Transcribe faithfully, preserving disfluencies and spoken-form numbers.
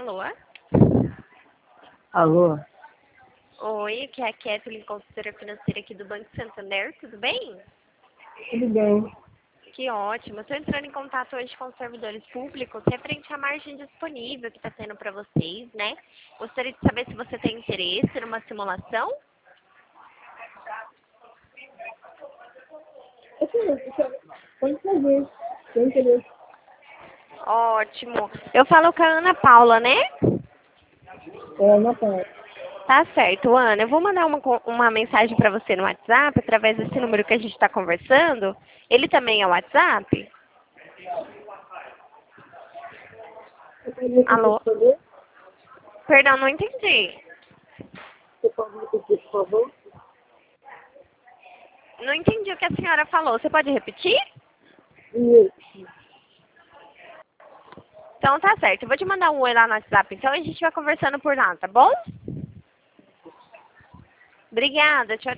Alô? Alô? Oi, aqui é a Kathleen, consultora financeira aqui do Banco Santander, tudo bem? Tudo bem. Que ótimo. Estou entrando em contato hoje com os servidores públicos referente à margem disponível que está tendo para vocês, né? Gostaria de saber se você tem interesse numa simulação. Pode fazer. Tem interesse. Ótimo. Eu falo com a Ana Paula, né? É, não tá. Tá certo, Ana. Eu vou mandar uma, co- uma mensagem para você no WhatsApp, através desse número que a gente está conversando. Ele também é o WhatsApp? Você pode repetir, Alô? por favor? Perdão, não entendi. Você pode repetir, por favor? Não entendi o que a senhora falou. Você pode repetir? Isso. Então tá certo. Eu vou te mandar um oi lá no WhatsApp, então a gente vai conversando por lá, tá bom? Obrigada. Tchau,